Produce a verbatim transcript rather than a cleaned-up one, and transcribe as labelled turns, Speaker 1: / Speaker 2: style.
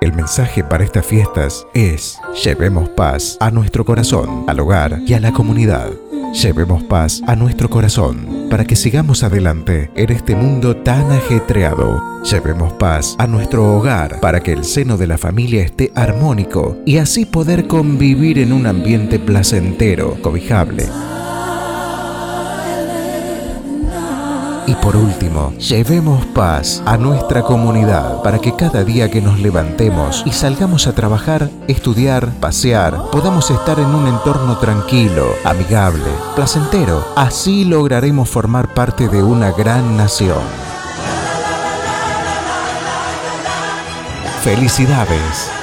Speaker 1: El mensaje para estas fiestas es: llevemos paz a nuestro corazón, al hogar y a la comunidad. Llevemos paz a nuestro corazón para que sigamos adelante en este mundo tan ajetreado. Llevemos paz a nuestro hogar para que el seno de la familia esté armónico y así poder convivir en un ambiente placentero, cobijable. Y por último, llevemos paz a nuestra comunidad para que cada día que nos levantemos y salgamos a trabajar, estudiar, pasear, podamos estar en un entorno tranquilo, amigable, placentero. Así lograremos formar parte de una gran nación. ¡Felicidades!